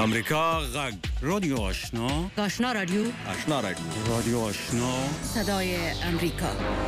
امریکا غږ رادیو آشنا آشنا رادیو رادیو آشنا صدای امریکا.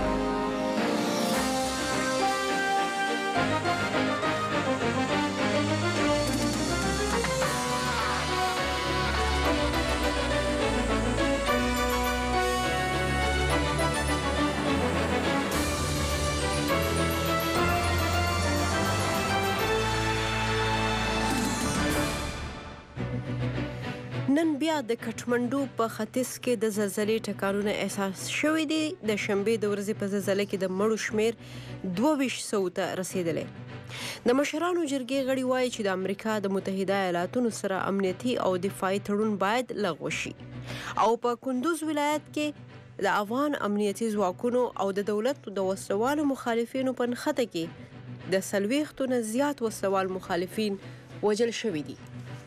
نن بیا د کټمنډو په ختیځ کې د زلزلې ټکانونه احساس شوي دي. د شنبې د ورځې په زلزلې کې د مړو شمیر 2200 ته رسیدلی. د مشرانو جرګې غړي وایي چې د امریکا د متحده ایالاتونو سره امنیتي او دفاعي تړون باید لغوه شي. او په کندوز ولایت کې د افغان امنیتي ځواکونو او د دولت د وسلوالو مخالفینو په نښته کې د 40 نه زیات وسلوال مخالفین وژل شوي دي.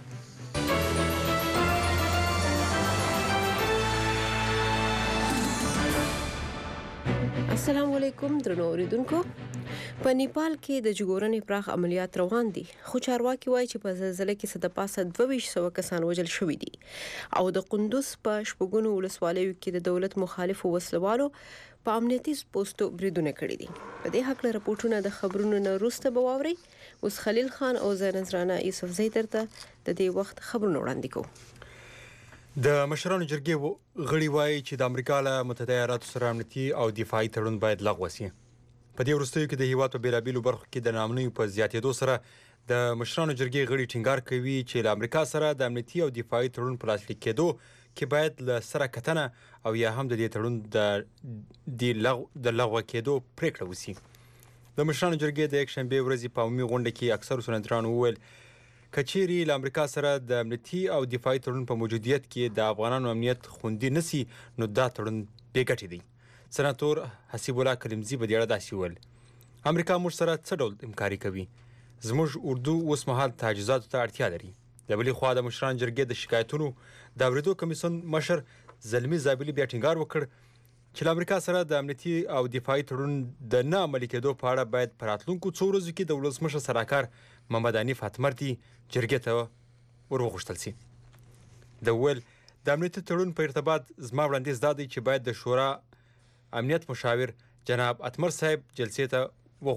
السلام علیکم درنو اوریدونکو. په نیپال کې د ژغورنې پراخ عملیات روان دي، خو چارواکي وایي چې په زلزلې کې څه د پاسه 2200 کسان وژل شوي دي. او د کندوز په شپږونو ولسوالیو کې د دولت مخالفو وسلوالو په امنیتي پوسټو بریدونه کړي دي. په دې هکله راپورټونه د خبرونو نه وروسته به واورئ. اوس خلیل خان او زه نذرانه یوسفزۍ درته د دې وخت خبرونه وړاندې کوو. د مشرانو جرګې غړي وایي چې د امریکا له متحده ایالاتو سره امنیتي او دفاعي تړون باید لغوه شي. په دې وروستیو کې د هیواد په بیلابیلو برخو کې د ناامنیو په زیاتېدو سره د مشرانو جرګې غړي ټینګار کوي چې له امریکا سره د امنیتي او دفاعي تړون په لاسلیک کېدو کې باید له سره کتنه او یا هم د دې تړون د لغوه کېدو پریکړه وشي. د مشرانو جرګې د یکشنبې ورځې په عمومي غونډه کې اکثرو سناتورانو وویل کچېرې له امریکا سره د امنیتي او دفاعي تړون په موجودیت کې د افغانانو امنیت خوندي نسی نو دا تړون بې ګټې دی. سناتور حسیب الله کلیمزي په دې اړه داسې وویل امریکا موږ سره څه ډول همکاري کوي؟ زموږ اردو اوس مهال تجهیزاتو ته اړتیا لري. د بلې خوا د مشرانو جرګې د شکایتونو د اورېدو کمیسیون مشر زلمي زابلي بیا ټینګار وکړ چې له امریکا سره د امنیتي او دفاعي تړون د نه عملي کېدو په اړه باید په راتلونکو څو ورځو کې د ولسمشر سلاکار محمد حنیف اتمرتي جرګې ته وروغوښتل شي. د ویل د امنیتي تړون په ارتباط زما وړاندیز دا دی چې باید د شورا امنیت مشاور جناب اتمر صاحب جلسې ته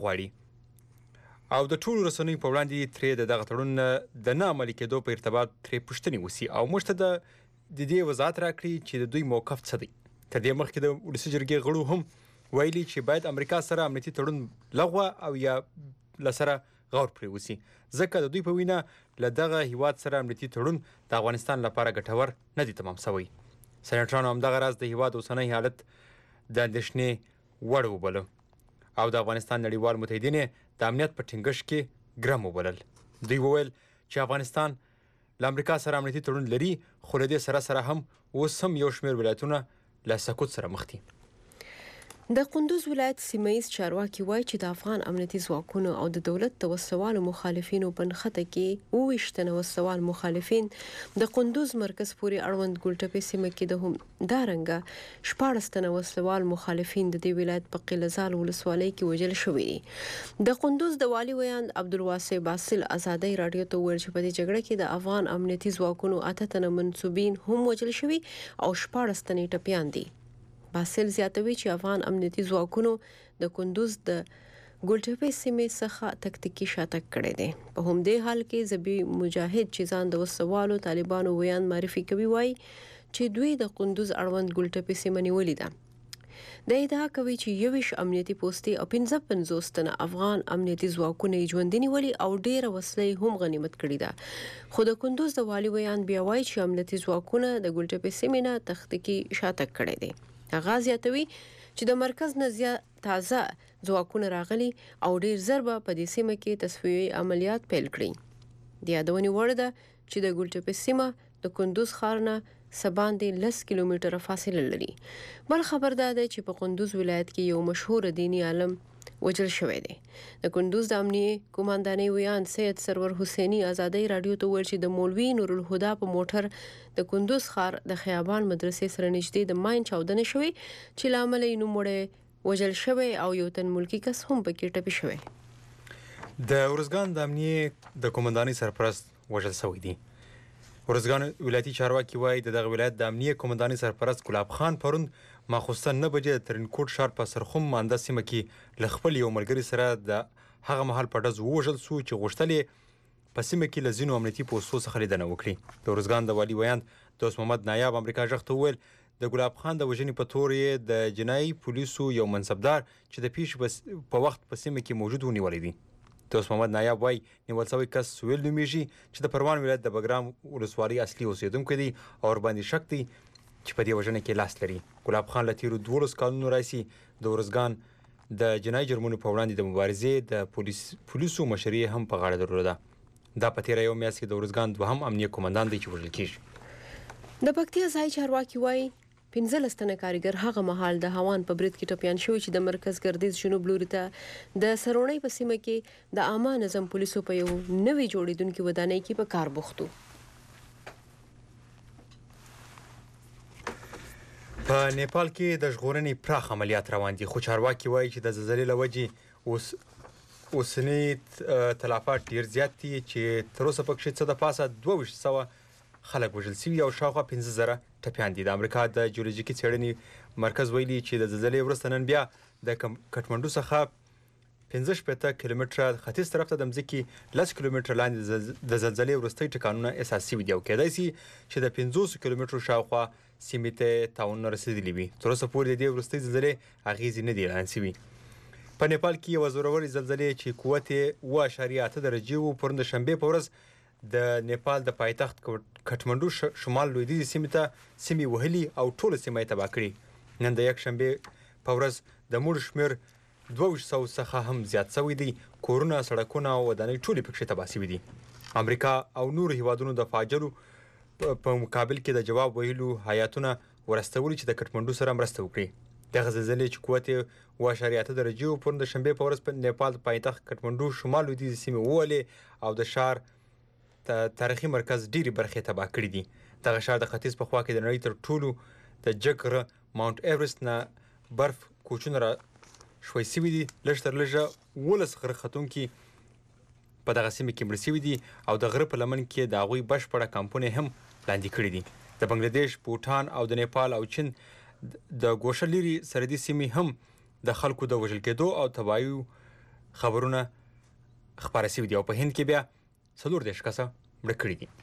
وغواړي او د ټولو رسنیو په وړاندې ترې دغه تړون د نه عملي کېدو په ارتباط ترې پوښتنې وشي او موږ ته د دې وضاحت راکړي چې د دوی موقف څه دی. تر دې مخکې د ولسي جرګې غړو هم ویلي چې باید امریکا سره امنیتي تړون لغوه او یا لسره غور پرې وشي ځکه د دوی په وینا له دغه هیواد سره امنیتي تړون د افغانستان لپاره ګټور نه دی تمام شوی. سناتورانو همدغه راز د هیواد اوسنی حالت د اندېښنې وړ وباله او د افغانستان نړیوال متحدین د امنیت په ټینګښت کې ګرم وبلل. دوی وویل چې افغانستان له امریکا سره امنیتي تړون لري خو له دې سره هم اوس هم یو شمېر ولایتونه له سقوط سره مخ دي. د کندوز ولایت سیمه‌ییز چارواکي وایي چې د افغان امنیتي ځواکونو او د دولت د وسلوالو مخالفینو په نښته کې 22 تنه وسلوال مخالفین د کندوز مرکز پورې اړوند ګلټپې سیمه کې د هم دارنګه 14 تنه وسلوال مخالفین د دې ولایت په قلزال ولسوالۍ کې وژل شوي دي. د کندوز د والي ویاند عبدالواسع باسل ازادۍ رادیو ته وویل چې په دې جګړه کې د افغان امنیتي ځواکونو 8 تنه منسوبین هم وژل شوي او 14 تنه ټپیان دي. باسل زیاتوي چې افغان امنیتي ځواکونو د کندوز د ګلټپې سیمې څخه تکتیکي شاتګ کړی دی. په همدې حال کې ذبی مجاهد چې ځان د وسوالو طالبانو ویان معرفي کوي وایي چې دوی د کندوز اړوند ګلټپې سیمه نیولې ده. د ادعا کوي چې 21 امنیتي پوستې او 55 تنه افغان امنیتي ځواکونه ژوندي نیولي او ډېره وسلې هم غنیمت کړي ده. خو د کندوز د والي ویان بیا وایي چې امنیتي ځواکونه د ګلټپې سیمې نه تکتیکي شاتګ کړی دی. هغه زیاتوي چې د مرکز نه زیات تازه ځواکونه راغلي او ډیر زر به په دې سیمه کې تصفیوي عملیات پیل کړي. د یادونې وړ ده چې د ګلټپې سیمه د کندوز ښار نه څه باندې 10 کیلومتره فاصله لري. بل خبر دا ده چې په کندوز ولایت کې یو مشهور دینی عالم وژل شوی دی. د کندوز د امنیه قوماندانۍ ویان سید سرور حسینی ازادۍ رادیو ته ویل چې د مولوي نور الهدى په موټر د کندوز ښار د خیابان مدرسې سره نږدې د ماین چاودنه شوې چې له امله یې نوم وړی وژل شوی او یو تن ملکی کس هم پکې ټپي شوی. د ارزګان د امنیه د قوماندانۍ سرپرست وژل شوی دی. ورزګان ولایتي چارواکي وایي د دغه ولایت د امنیه قومندانۍ سرپرست ګلاب خان پرون ماخوستن 9 بجې د ترینکوټ ښار په سرخوم مانده سیمه کې له خپل یو ملګري سره د هغه مهال په ډز ووژل سو چې غوښتل یې په سیمه کې له ځینو امنیتي پوستو څخه لیدنه وکړي. د ورزګان د والي ویاند دوست محمد نایاب امریکا غږ ته وویل د ګلاب خان د وژنې په تور یې د جنایي پولیسو یو منصبدار چې د پیښې په وخت په سیمه کې موجود ونیولی دی. دوست محمد نایاب وایي نیول شوی کس سویل نومیږي چې د پروان ولایت د بګرام ولسوالۍ اصلي اوسیدونکی دی او ورباندې شک دی چې په دې وژنه کې لاس لري. ګلاب خان له تیرو 12 کلونو راهیسې د ورزګان د جنایي جرمونو په وړاندې د مبارزې د پولیسو مشري هم په غاړه درلوده. دا په تیره یو میاشت کې د ورزګان دوهم امنیه قومندان دی چې وژل کیږي. د پکتیا ځای چارواکي وایي 15 تنه کارګر هغه مهال د هوان په برید کې ټپیان شوي چې د مرکز ګردیز جنوب لوري ته د سرونۍ په سیمه کې د عامه نظم پولیسو په یو نوې جوړیدونکې ودانۍ کې په کار بوختو. په نیپال کې د ژغورنې پراخ عملیات روان دي خو چارواکي وایي چې د زلزلې له وجې اوسنی تلفات ډیر زیات دي چې تر اوسه پکې څه د پاسه 2200 خلک وژل شوي او شاوخوا 15000 ټپیان دي. د امریکا د جیولوژیکي څېړنې مرکز ویلي چې د زلزلې وروسته نن بیا د کټمنډو څخه 15 کیلومتره ختیځ طرف ته د مځکې 10 کیلومتره لاندې د زلزلې وروستي ټکانونه احساس شوي دي او کېدای شي چې د 500 کیلومترو شاوخوا سیمې ته تاوانونه رسېدلي وي. تر اوسه پورې د دې وروستۍ زلزلې اغېزې نه دي اعلان شوي. په نیپال کې یوه زورورې زلزلې چې قوت یې 7.8 درجې و پرون د شنبې په ورځ د نیپال د پایتخت کټمنډو شمال لویدیځې سیمې وهلي او ټوله سیمه یې تباه کړې. نن د یک شنبې په ورځ د مړو شمېر 200 څخه هم زیات شوی دی. کورونه، سړکونه او ودانۍ ټولې پکښې تباه شوي دي. امریکا او نورو هیوادونو د فاجعو په مقابل کې د جواب ویلو هیاتونه ورستولي چې د کټمنډو سره مرسته وکړي. دغه زلزلې چې قوت یې 7.8 درجې و پرون د شنبې په ورځ په نیپال د پایتخت کټمنډو شمال لویدیځې سیمې ووهلې او د ښار تاریخي مرکز ډیری برخې تباه کړې دي. دغه ښار د ختیځ په خوا کې د نړۍ تر ټولو د جګ غره ماونټ ایورسټ نه برف کوچونه را شوي شوي دي. لږ تر لږه 12 غره ختونکي په دغه سیمه کې مړه شوي دي او د غره په لمن کې د هغوی بشپړه کمپونه هم لاندې کړي دي. د بنګلادیش، بوټان او د نیپال او چین د ګوشه لري سرحدي سیمې هم د خلکو د وژل کېدو او تباهیو خبرونه خپاره شوي دي او په هند کې بیا 40 کسه مړه کړي دي.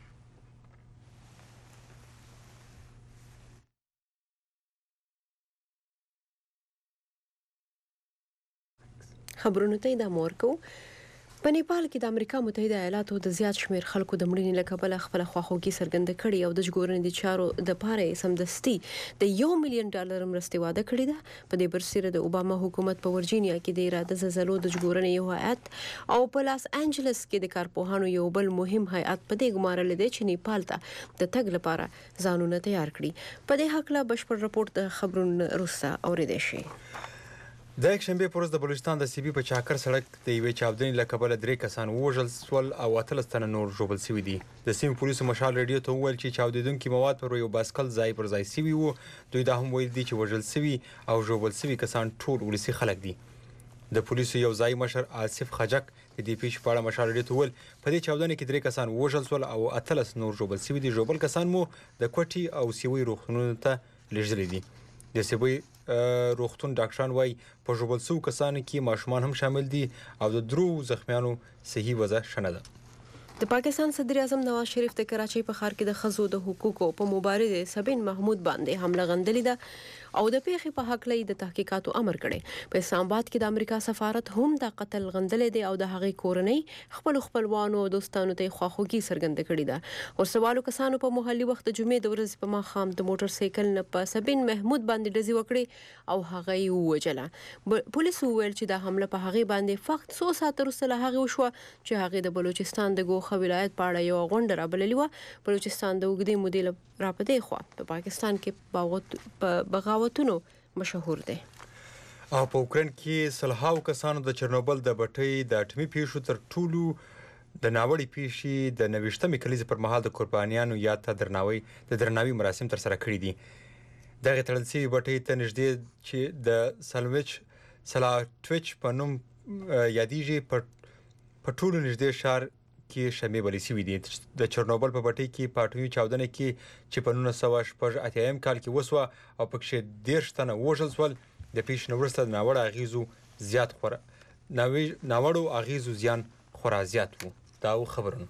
خبرونه ته ادامه ورکوو. په نیپال کې د امریکا متحده ایالاتو د زیات شمیر خلکو د مړینې له کبله خپل خواخوږي څرګنده کړې او د ژغورنې د چارو د پاره سمدستي د $1 مليون مرستې واده کړې ده. په دې برسېره د اوباما حکومت په ورجینیا کې د اراده زلزلو د ژغورنې یو هیئت او په لاس انجلس کې د کارپوهانو یو بل مهم هیئت په دې ګمارل دي چې نیپال ته د تګ لپاره ځانونه تیار کړي. په دې حق لا بشپړ رپورت د خبرونو وروسته اورېدای شي. د یک شنبې په ورځ د بلوچستان د سیبي په چاکر سړک د یوې چاودنې له کبله 3 کسان ووژل شول او 18 تنه نور ژوبل شوي دي. د سیمې پولیسو مشال رادیو ته وویل چې چاودېدونکي مواد پر یو بایسکل ځای پر ځای شوي وو. دوی دا هم ویل دي چې وژل شوي او ژوبل شوي کسان ټول ولسي خلک دي. د پولیسو یو ځای مشر آصف خجک د دې پیښې په اړه مشال رادیو ته وویل په دې چاودنې کې 3 کسان ووژل شول او 18 نور ژوبل شوي دي. ژوبل کسان مو د کوټي او سیوي روغتونونو ته لیږدلي دي. د سیوي روغتون ډاکټران وایي په ژوبل شوو کسانو کې ماشومان هم شامل دي او د 3 زخمیانو صحي وضع ښه نه ده. د پاکستان صدر اعظم نواز شریف د کراچۍ په ښار کې د ښځو د حقوقو په مبارز سبین محمود باندې حمله غندلې ده او د پیښې په حق لې د تحقیقاتو امر کړي. په اسلام آباد کې د امریکا سفارت هم د قتل غندلې دی او د هغې کورنۍ خپلوانو او دوستانو ته خواخوږي څرګنده کړې ده. ورسوالو کسانو په محلي وخت د جمعې د ورځې په ماښام د موټر سایکل نه په سبین محمود باندې ډزې وکړې او هغه یې ووژله. پولیسو وویل چې دا حمله په هغې باندې فقط 100 ساعته وروسته له هغې وشوه چې هغې د بلوچستان د ګوخه ولایت په اړه یو غونډه رابللې وه. بلوچستان د اوږدې مودې را په دې خوا په پاکستان کې بغاوتونو مشهور دی. او په اوکراین کې سلهاو کسانو د چرنوبل د بټۍ د اټومي پیښو تر ټولو د ناوړې پیښې د 29مې کلیزې پر مهال د قربانیانو یاد ته درناوي مراسم ترسره کړي دي. دغه تړل شوي بټۍ ته نږدې چې د سلاټویچ په نوم یادېږي په ټولو نږدې ښار کې شمې بلې شوي دي. د چرنوبل په پټي کې په اټومي چاودنه کې چې په 1988 کال کې وسوه او پکې 10 تنه وژل شول، د پیښې نه وروسته د ناوړه اغیزو زیان خورا زیات و. دا و خبرونه.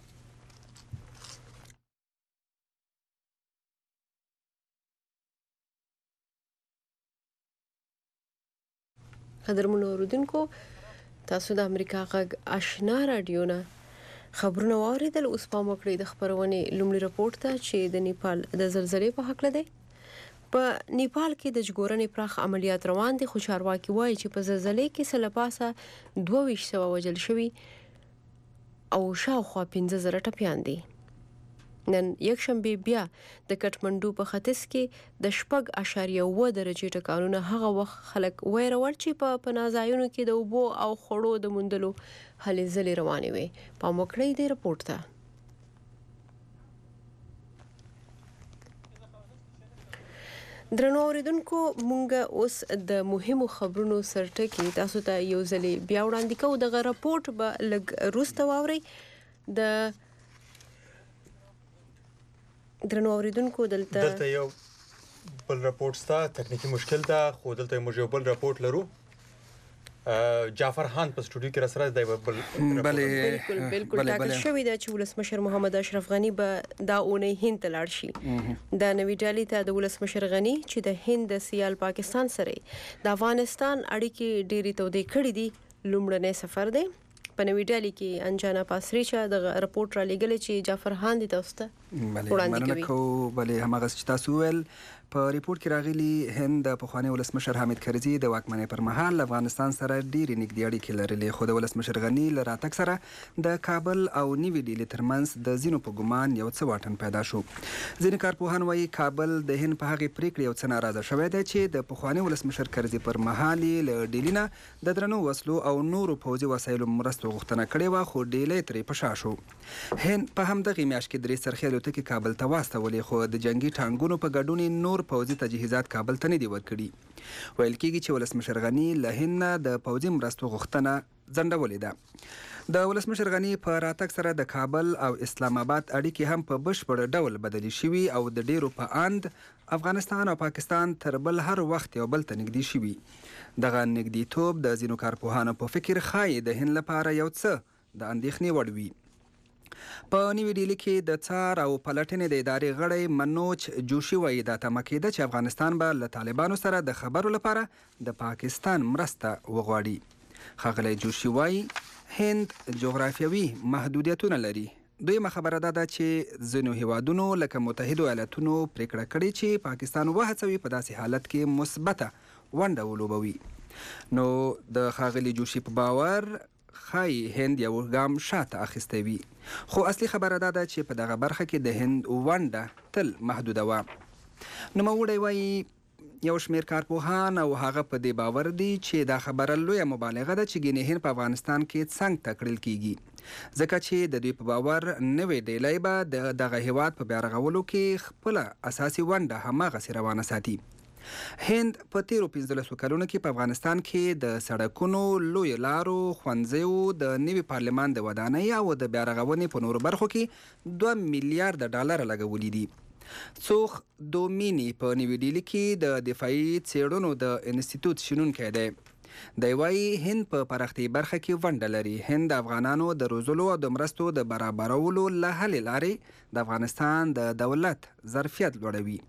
قدرمنو اوریدونکو، تاسو د امریکا غږ آشنا رادیو نه خبرونه واوریدل. اوس پام وکړئ د خبرونې لومړي رپورټ ته چې د نیپال د زلزلې په حق لده. په نیپال کې د ژغورنې پراخ عملیات روان دي، خو چارواکي وایي چې په زلزلې کې سلپاسه 2200 وژل شوي او شاوخوا 15000 ټپیان دي. نن یکشنبه بیا د کټمنډو په ختیځ کې د 4.1 درجې ټکانونه هغه وخت خلک ویرول چې په پناهځایونو کې د اوبو او خړو د موندلو هلې ځلې روانې وي. پام وکړئ د رپورټ ته. درنو اوریدونکو، مونږ اوس د مهمو خبرونو سرټکی تاسو ته یو ځلې بیا وړاندې کوو. دغه رپورټ به لږ وروسته واورئ. درنو اوریدونکو، دلته یو بل رپورټ ستا تکنیکی مشکل ده، خو دلته موږ یو بل رپورټ لرو. جعفر خان په سټوډیو کې راسره دی. بالکل ټاکل شوی دی چې ولسمشر محمد اشرف غنی به دا اونۍ هند ته لاړ شي. دا نوی ډالۍ ته د ولسمشر غنی چې د هند د سیال پاکستان سره د افغانستان اړیکې ډېری تودې کړې دي لومړنی سفر دی. په نوی ډالۍ کې انجانا پاسریچا د رپورټ را لګل چې جعفر خان دي تاسو ته وړاندې کوي. بلې همغه چې تاسو ویل په ریپورت کې راغلي هند د پخوانی ولسمشر حامد کرزي د واکمنۍ پر مهال افغانستان سره ډېرې نږدې اړیکې لرلې، خو د ولسمشر غني له راتګ سره د کابل او نیوي ډیلي ترمنځ د ځینو په ګمان یو څه واټن پیدا شو. ځینې کارپوهان وایي کابل د هند په هغې پریکړې یو څه ناراضه شوی دی چې د پخوانی ولسمشر کرزي پر مهال یې له ډیلي نه د درنو وسلو او نورو پوځي وسایلو مرستو غوښتنه کړې وه، خو ډیلی ترې په شا شو. هند په همدغې میاشت کې 3 څرخي الوتکې کابل ته واستولې، خو د جنگي ټانګونو په ګډون نور پوځي تجهیزات کابل ته نه دي ورکړي. ویل کېږي چې ولسمشر غني له هند نه د پوځي مرستو غوښتنه ځنډولې ده. د ولسمشر غني په راتګ سره د کابل او اسلام آباد اړیکې هم په بشپړ ډول بدلې شوي او د ډیرو په اند افغانستان او پاکستان تر بل هر وخت یو بل ته نږدې شوي. دغه نږدېتوب د ځینو کارپوهانو په فکر ښایي د هند لپاره یو څه د اندېښنې وړ وي. په نیوي ډیلي کې د څار او پلټنې د ادارې غړی منوج جوشي وایي دا تمه کېده چې افغانستان به له طالبانو سره د خبرو لپاره د پاکستان مرسته وغواړي. ښاغلی جوشي وایي هند جغرافیوي محدودیتونه لري. دویمه خبره دا ده چې ځینو هیوادونو لکه متحدو ایالتونو پریکړه کړې چې پاکستان وهڅوي په داسې حالت کې مثبته ونډه ولوبوي. نو د ښاغلي جوشي په باور ښایي هند یو ګام شاته اخیستی وي، خو اصلي خبره دا ده چې په دغه برخه کې د هند ونډه تل محدوده وه. نوموړی وایي یو شمېر کارپوهان او هغه په دې باور دي چې دا خبره لویه مبالغه ده چې ګینې هند په افغانستان کې څنګ ته کړل کیږي، ځکه چې د دوی په باور نوې ډیلی به دغه هیواد په بیا رغولو کې خپله اساسي ونډه هماغسې روانه ساتي. هند په تیرو 15 کلونو کې په افغانستان کې د سړکونو، لوی لارو، ښوونځیو، د نوي پارلمان د ودانۍ او د بیا رغونې په نورو برخو کې 2 میلیارډ ډالر لګولي دي. څوخ دومینی په نیوي ډیلي کې د دفاعي څېړنو د انسټیټوټ شنونکی دی. دی وایي هند په پراختي برخه کې ونډه لري. هند د افغانانو د روزلو او د مرستو د برابرولو له هلې لارې د افغانستان د دولت ظرفیت لوړوي.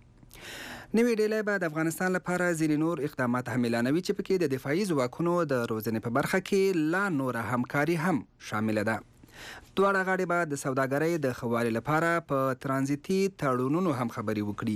نوې ډیلی به د افغانستان لپاره ځینې نور اقدامات هم اعلانوي چې پکې د دفاعي ځواکونو د روزنې په برخه کې لا نوره همکاري هم شامله ده. دواړه غاړې به د سوداګرۍ د ښه والي لپاره په ترانزیتي تړونونو هم خبرې وکړي.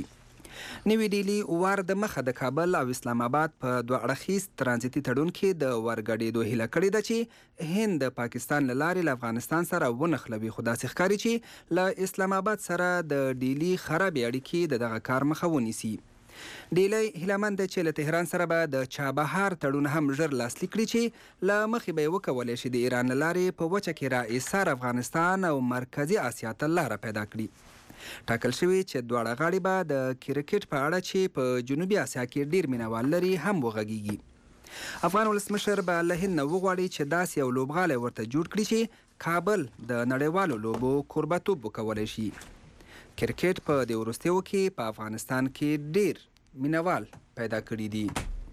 نوي ډیلي وار د مخه د کابل او اسلام آباد په 2 اړخیز ترانزیتي تړون کې د ورګډېدو هیله کړې ده چې هند د پاکستان له لارې له افغانستان سره ونښلوي، خو داسې ښکاري چې له اسلام آباد سره د ډیلي خرابې اړیکې د دغه کار مخه ونیسي. ډیلی هیلهمند دی چې له تهران سره به د چابهار تړون هم ژر لاسلیک کړي چې له مخې به یې وکولی شي د ایران له لارې په وچه کې را ایسار افغانستان او مرکزي اسیا ته لاره پیدا کړي. ټاکل شوي چې دواړه غاړې به د کرکټ په اړه چې په جنوبي اسیا کې ډیر مینوال لري هم وغږیږي. افغان ولسمشر به له هند نه وغواړي چې داسې یو لوبغالی ورته جوړ کړي چې کابل د نړیوالو لوبو کوربه‌توب وکولی شي. کرکټ په دې وروستیو کې په افغانستان کې ډیر مینوال پیدا کړي دي.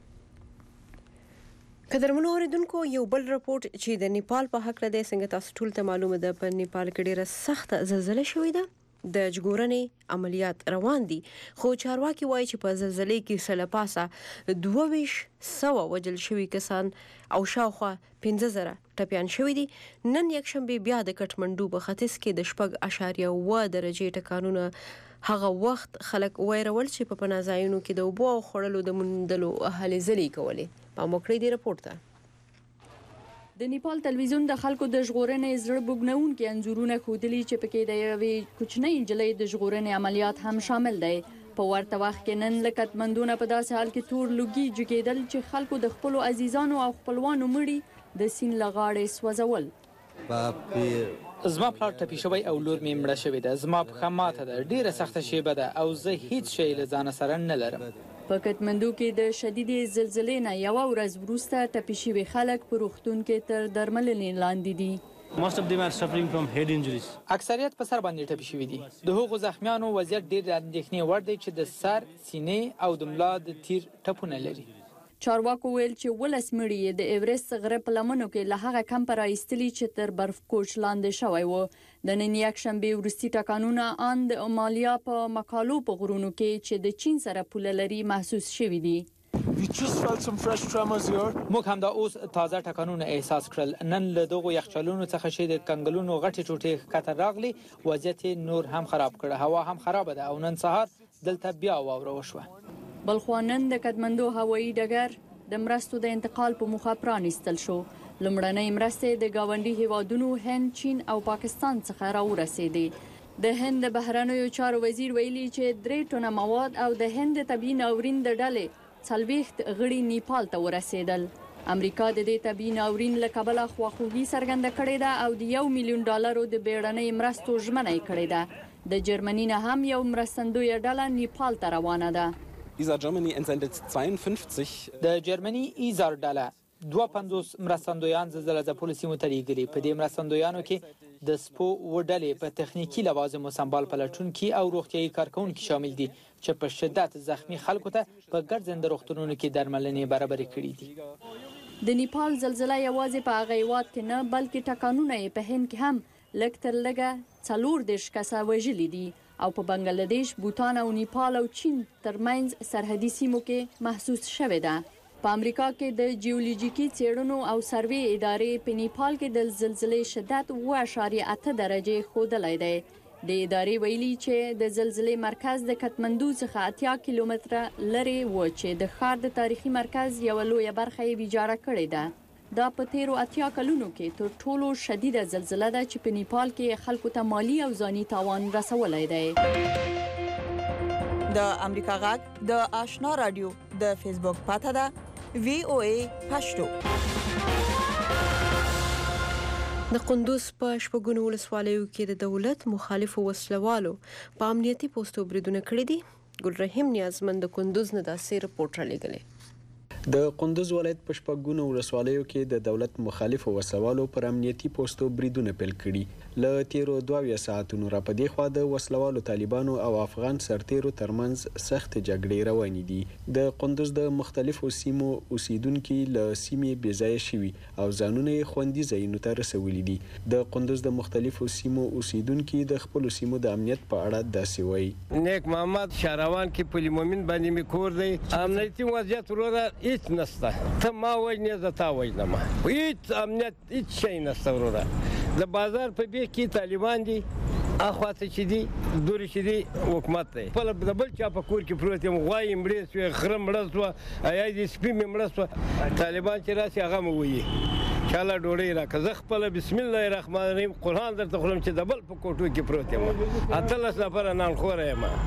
قدرمنو اوریدونکو یو بل رپورټ چې د نیپال په هکله دی، څنګه تاسو ټول ته معلومه ده په نیپال کې ډیره سخته زلزله شوې ده. د ژغورنې عملیات روان دي، خو چارواکي وایي چې په زلزلې کې سره پاسه 2200 وژل شوي کسان او شاوخوا 15000 ټپیان شوي دي. نن یکشنبه بیا د کټمنډو په ختیځ کې د 4.7 درجې ټکانونه هغه وخت خلک ویرول چې په پناه ځایونو کې د اوبو او خوړلو د موندلو هلې ځلې کولې. په موکړې دی رپورټ ته د نیپال تلویزیون د خلکو د ژغورنې زړه بوږنونکي انځورونه ښودلي چې پکې د یوې کوچنۍ نجلۍ د ژغورنې عملیات هم شامل دی. په ورته وخت کې نن له کټمنډو نه په داسې حال کې تور لوګي جګېدل چې خلکو د خپلو عزیزانو او خپلوانو مړي د سیند له غاړې سوځول. زما پلار ټپي شوی او لور مې مړه شوې ده. زما پښه ماته ده، ډیره سخته شیبه ده او زه هیڅ شی له ځانه سره نه لرم. په کټمنډو کې د شدیدې زلزلې نه یوه ورځ وروسته ټپي شوي خلک په روغتون کې تر درملنې لاندې دي. Most of them are suffering from head injuries. اکثریت په سر باندې ټپي شوي دي. د هغو زخمیانو وضعیت ډیر د اندېښنې وړ دی چې د سر، سینې او د ملا د تیر ټپونه لري. چارواکو ویل چې 12 مړي یې د ایورست غره په لمنو کې له هغه کمپه راایستلي چې تر برف کوچ لاندې شوی و. د نن یکشنبې وروستي ټکانونه ان د مالیا په مکالو په غرونو کې چې د چین سره پوله لري محسوس شوي دي. موږ هم دا اوس تازه ټکانونه احساس کړل. نن له دغو یخچالونو څخه چې د کنګلونو غټې ټوټې ښکته راغلي، وضعیت نور هم خراب کړه. هوا هم خرابه ده او نن سهار دلته بیا واوره وشوه. بلخوا نن د کټمنډو هوایي ډګر د مرستو د انتقال په موخه پرانیستل شو. لومړنۍ مرستې د ګاونډي هیوادونو هند، چین او پاکستان څخه راورسېدې. د هند د بهرنیو چارو وزیر ویلي چې 3 ټنه مواد او د هند طبي ناورین د ډلې 40 غړي نیپال ته ورسېدل. امریکا د دې طبي ناورین له کبله خواخوږي څرګنده کړې ده او د $1 میلیون د بیړنۍ مرستو ژمنه یې کړې ده. د جرمني نه هم یو مرستندویه ډله نیپال ته روانه ده. د جرمني ایزار ډله 52 مرستندویان زلزله ځپلو سیمو ته لیږلي. په دې مرستندویانو کې د سپو وډلې په تخنیکي لوازمو سمبال پلټونکي او روغتیایي کارکوونکي شامل دي چې په شدت زخمی خلکو ته په ګرځنده روغتونونو کې درملنې برابرې کړي دي. د نیپال زلزله یوازې په هغه هیواد کې نه بلکې ټکانونه یې په هند کې هم لږ تر لږه 40 کسه وژلي دي او په بنگلاديش، بوتان او نیپال او چین ترمنځ سرحدي سیمو کې محسوس شوې ده. په امریکا کې د جیولوژیکي څېړنو او سروې ادارې په نیپال کې د زلزلې شدت 7.8 درجې ښودلی دی. د ادارې ویلي چې د زلزلې مرکز د کټمنډو څخه 80 کیلومتره لرې و چې د ښار د تاریخي مرکز یوه لویه برخه یې ویجاړه کړې ده. دا په تیرو 80 کلونو کې تر ټولو شدیده زلزله ده چې په نیپال کې خلکو ته مالی او ځاني تاوان رسولی دی. د امریکا غږ د آشنا رادیو د فیسبوک پاته ده VOA پښتو. د قندوز په شپږونو ولسوالیو کې د دولت مخالفو وسلوالو په امنیتي پوسټو بریدونه کړي دي. ګلرحیم نیازمند د قندوز نه داسې رپورټ رالیږلی. د قندوز ولایت په شپږونو ولسوالیو کې د دولت مخالفو وسلوالو پر امنیتي پوسټو بریدونه پیل کړي. له تیرو 22 ساعتونو را په دې خوا د وسلوالو طالبانو او افغان سرتیرو ترمنځ سخت جګړې روانې دي. د قندوز د مختلفو سیمو اوسیدونکي له سیمې بېځایه شوي او ځانونه یې خوندي ځایونو ته رسولي دي. د قندوز د مختلفو سیمو اوسیدونکي د خپلو سیمو د امنیت په اړه داسې وایي. نیک محمد شهروان کې پل مومن باندې می کور دی. امنیتي وضعیت وروره هیڅ نشته. ته ما وژنې زه تا وژنم. هیڅ امنیت هیڅ شی نشته وروره. د بازار په بیخ کې طالبان دي، اخواته چې دي دوري چې دي حکومت دی. خپل د بل چا په کور کې پروت یم، غوایي مړې سوې، خره مړه سوه، یا دې سپي مې مړه سوه. طالبان چې راسي هغه مې ووایي چاله ډوډۍ راکړه. زه خپله بسم الله الرحمن الرحیم قرآن درته خورم چې د بل په کوټو کې پروت یم. 18 نفره نانخوره یم.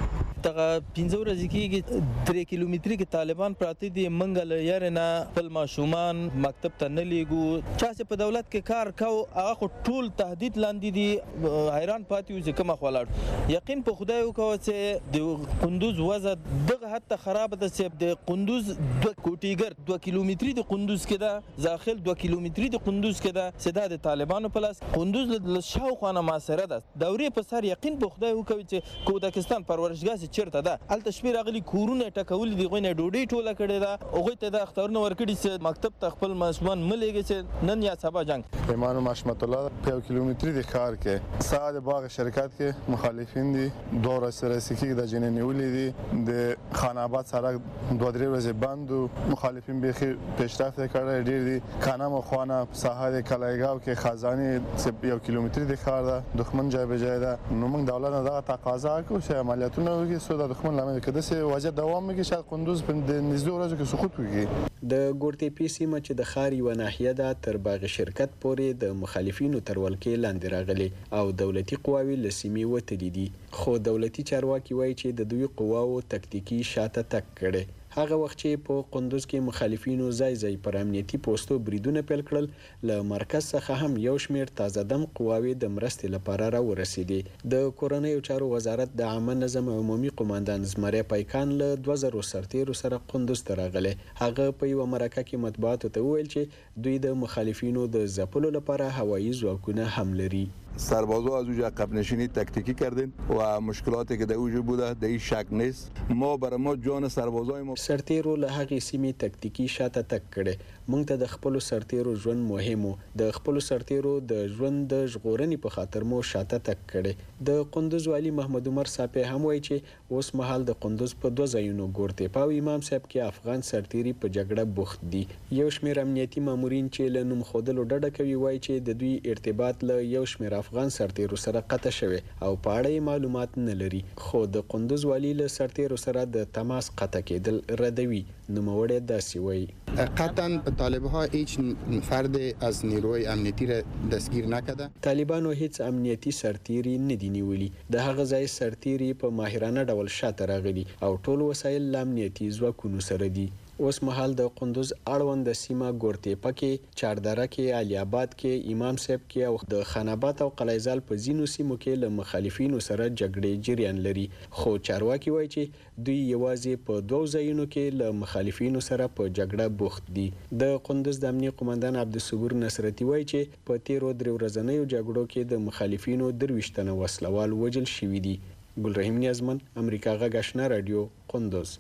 دغه 15 ورځې کېږي 3 کیلومتري کې طالبان پراته دي منګل یاره نه خپل ماشومان مکتب ته نه لیږو چا چې په دولت کې کار کو هغه خو ټول تهدید لاندې دي حیران پاتې یو چې کومه خلاړ یقین په خدای وکړو چې د قندوز وضع دغه حد ته خراب ده چې د قندوز 2 کوټیګر 2 کیلومتري د قندوز کې ده داخل 2 کیلومتري د قندوز کې ده سدا د طالبانو په لاس قندوز له شاوخوا نه محاصره ده دورې په سر یقین په خدای وکوي چې کودکستان پرورشګاه چیرته ده الته شپې راغلي کورونه ټکول دي غوینه ډوډۍ ټوله کړې ده هغه ته د اخترونه ورکړي چې مکتب ته خپل ماشومان ملګي چې نن یا سبا جنگ ایمان مشمت الله په کیلومتري د ښار کې ساده باغ شرکت کې مخالفین دي دوره سره سکی د جنین نیولې دي د خان آباد سره 2-3 ورځې بند مخالفین به پیشرفت کړی ډیر دي کانه مخوانه ساحه کلایګاو کې خزانه 1 کیلومتري د ښار ده دښمن جای به جای ده نو موږ دولت نه دا تقاضا کوو چې عملیاتونه وکړي سو د دښمن لامل کده سه وجه دوام وکړي شاید قندوز په نږدې ورځو کې سقوط وکړي د ګورتې سیمه چې د ښار یوه ناحیه ده تر باغ شرکت پورې د مخالفینو تر ولکې لاندې راغلي او دولتي قواوې له سیمې وتلي دي خو دولتي چارواکي وایي چې د دوی قواو تکتیکي شاته تګ کړی هغه وخت چې په قندوز کې مخالفینو ځای پر امنیتي پوسټو بریدونه پیل کړل له مرکز څخه هم یو شمېر تازه دم قواوې د مرستې لپاره راورسېدې د کورنیو چارو وزارت د عامه نظم عمومي قوماندان زمری پایکان له 2000 سرتیرو سره قندوز ته راغلی هغه په یوه مرکه کې مطبوعاتو ته وویل چې دوی د مخالفینو د ځپلو لپاره هوایي ځواکونه هم لري سربازا از اونجا عقب نشینی تکتیکی کردیم و مشکلاتی که در اونجا بوده در این شک نیست ما برای ما جان سربازای ما سرتیرو له هغې سیمې تکتیکي شاته تګ کړی موږ ته د خپلو سرتیرو ژوند مهم و د خپلو سرتیرو د ژوند د ژغورنې په خاطر مو شاته تګ کړی د قندوز والي محمد عمر صاحب هم وایي چې اوس مهال د قندوز په 2 ځایونو ګورتیپا او امام صاحب کې افغان سرتیري په جګړه بوخت دي یو شمېر امنیتي مامورین چې له نوم ښودلو ډډه کوي وایي چې د دوی ارتباط له یو شمېر افغان سرتیرو سره قطع شوی او په اړه معلومات نه لري خو د قندوز والی له سرتیرو سره د تماس قطع کېدل ردوي نوموړی داسې وایي قطعا طالبها هیچ فرد از نیروی امنیتی را دستگیر نکرده طالبانو هیڅ امنیتي سرتیري نه دي نیولي د هغه ځای سرتیري په ماهرانه ډول شاته راغلي او ټول وسایل له امنیتي ځواکونو سره دي اوس مهال د قندوز اړوند سیمه ګورتیپا کې چاردره کې علي آباد کې امام صاحب کې او د خان آباد او قلعهزال په ځینو سیمو کې له مخالفینو سره جګړې جریان لري خو چارواکي وایي چې دوی یوازې په 2 ځایونو کې له مخالفینو سره په جګړه بوخت دي د قندوز د امنیه قوماندان عبدالصبور نصرتي وایي چې په تیرو 3 ورځنیو جګړو کې د مخالفینو 23 تنه وسلوال وژل شوي دي ګلرحیم نیازمن امریکا غږ آشنا رادیو قندوز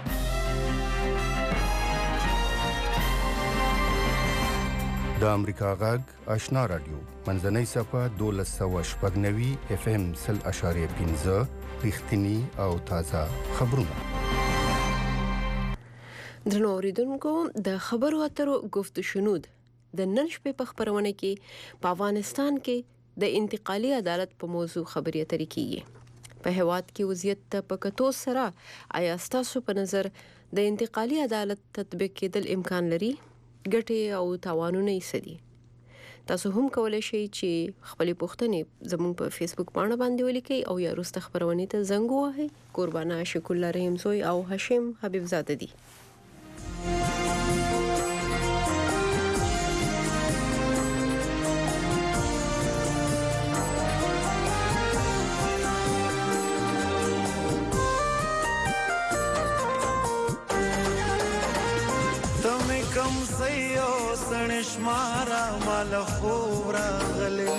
د امریکا غږ آشنا رادیو منځنۍ صفه 1290 اف ام 0.15 رښتینی او تازه خبرونه درنو اوریدونکو د خبرو اترو گفت و شنود د نن شپې په خبرونه کې په افغانستان کې د انتقالي عدالت په موضوع خبرې اترې کیږي په هیواد کې وضعیت ته په کتو سره آیا ستاسو په نظر د انتقالي عدالت تطبیق کېدل امکان لري ګټې او تاوانونه یې څه دي تاسو هم کولای شئ چې خپلې پوښتنې زموږ په فیسبوک پاڼه باندې ولیکئ او یا وروسته خپرونې ته زنګ ووهئ قربانه عاشق الله رحیم زوی او هاشم حبیب زاده دي شمارا مال خوب راغلی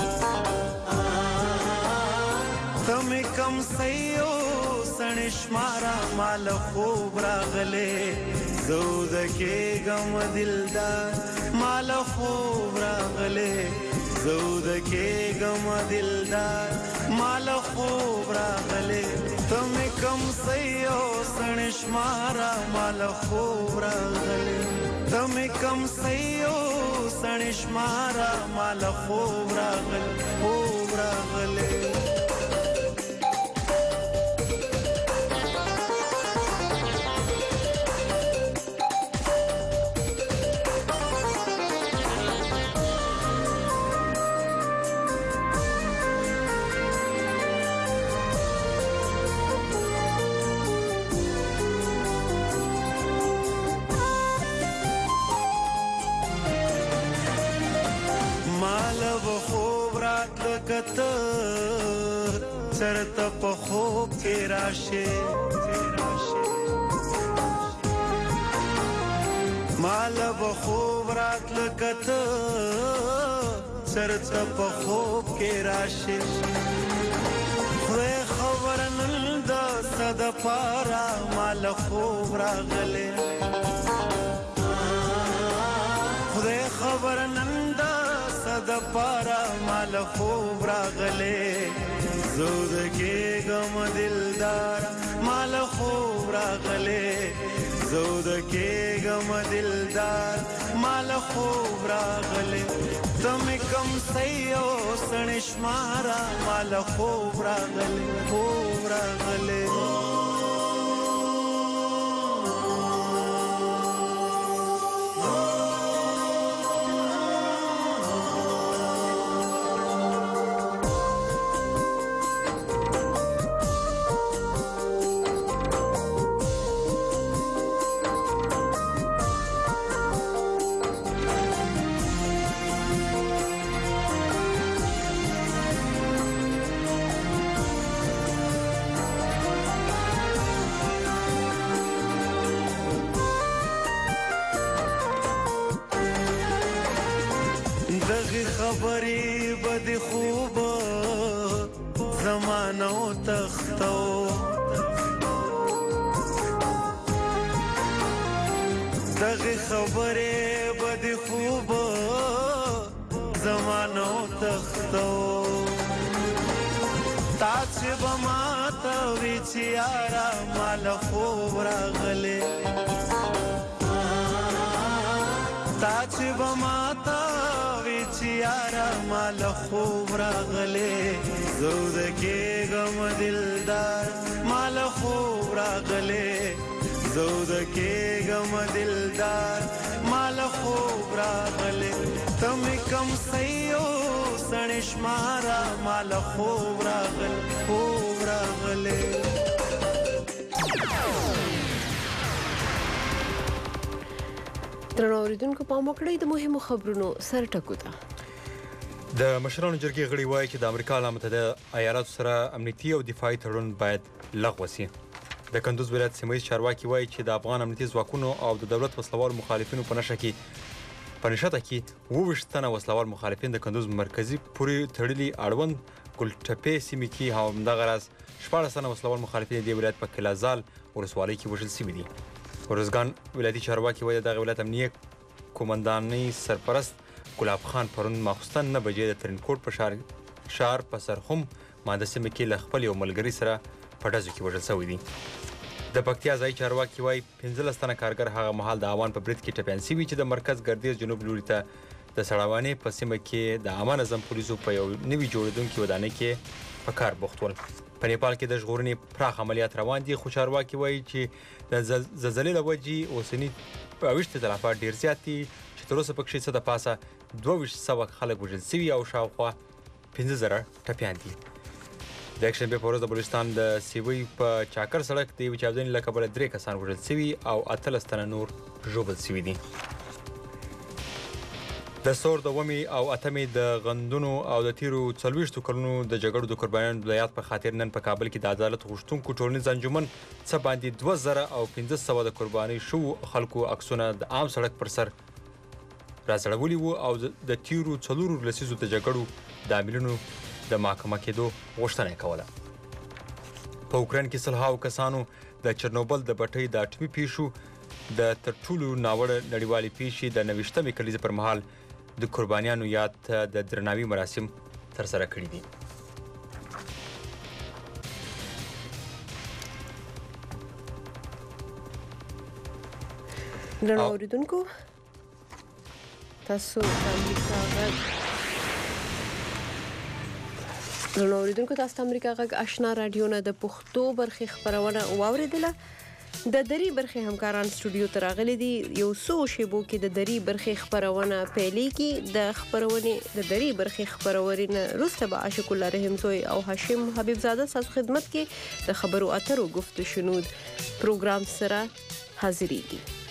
تم کم سیو سن شمارا مال خوب راغلی زود کې غم دلدار مال خوب راغلی زود کې غم دلدار مال خوب راغلی تم کم سیو سن شمارا مال خوب راغلی تم کم سیو سن شمارا مال خوب راغلی لکته چرته په خوب کې راشه مال به خوب رات لکته چرته په خوب کې راشه خدای خبر نن د صد پارا مال خوب راغله خدای خبر نن د صد پارا مال خوب راغله زود کې غم دلدار مال خوب راغله زود کې غم دلدار مال خوب راغله تم کم سيو سنشمارا مال خوب راغله خبرې بد خوب زمانو تختو دغه خبرې بد خوب زمانو تختو تاج بماته وی چیارا مال خوب راغله تاج بماته چیارا مال خوب راغله زود کې غم دلدار مال خوب راغله زود کې غم دلدار مال خوب راغله تم کم سيو سنشمارا مال خوب راغله درنو اوریدونکو پام وکړئ د مهمو خبرونو سر ټکو ته د مشرانو جرګې غړي وایي چې د امریکا له متحده ایالاتو سره امنیتي او دفاعي تړون باید لغوه شي د کندوز ولایت سیمه ییز چارواکي وایي چې د افغان امنیتي ځواکونو او د دولت وسلوال مخالفینو په نښته کې 22 تنه وسلوال مخالفین د کندوز مرکزي پورې تړلي اړوند ګلټپې سیمې کې همدغه راز 14 تنه وسلوال مخالفین د ولایت په کلازال ولسوالۍ کې وژل شوي دي ورزګان ولایتي چارواکي وایي دغه ولایت امنیه قومندانۍ سرپرست ګلاب خان پرون ماخوستن 9 بجې د ترینکوټ په شار په سرخم ماده سیمه کې له خپل یو ملګري سره په ډزو کې وژل شوی دی د پکتیا ځای چارواکي وایي 15 تنه کارګر هغه مهال د اوان په برید کې ټپیان شوي چې د مرکز ګردیز جنوب لوري ته د سړاوانې په سیمه کې د عامه نظم پولیسو په یو نوي جوړېدونکي ودانۍ کې په کار بوخت ول په نیپال کې د ژغورنې پراخ عملیات روان دي خو چارواکي وایي چې د زلزلې له وجې اوسني 22 تلفات ډېر زیات دي چې تر اوسه پکې څه د پاسه 2200 خلک وژل شوي او شاوخوا 15000 ټپیان دي د یکشنبې په ورځ د بلوچستان د سیوی په چاکر سړک د یوې چاودنې له کبله 3 کسان وژل شوي او 18 تنه نور ژوبل شوي دي د سور د ومې او اتمې د غندونو او د تیرو 40 کلونو د جګړو د قربانیانو د یاد په خاطر نن په کابل کې د عدالت غوښتونکو ټولنیز انجمن څه باندې 2500 د قرباني شو خلکو عکسونه د عام سړک پر سر راځړولي وو او د تیرو 4 لسیزو د جګړو د عاملینو د محاکمه کېدو غوښتنه کوله په اوکراین کې سلهاو کسانو د چرنوبل د بټۍ د اټومي پیښو د تر ټولو ناوړه نړیوالې پیښې د 29مې کلیزې پر مهال د قربانیانو یاد د درناوي مراسم ترسره کړي دي درنو اوریدونکو تاسو د امریکا غږ آشنا رادیو نه د پښتو برخې خبرونه واوریدله د دری برخې همکاران سټوډیو ته راغلي دي یو څو شیبو کې د دری برخې خبرونه پیلېږي د خبرونې د دری برخې خبرونه وروسته به عاشق الله رحمزوی او هاشم حبیب زاده تاسو خدمت کې د خبرو اترو گفتگو شنود پروګرام سره حاضرېږي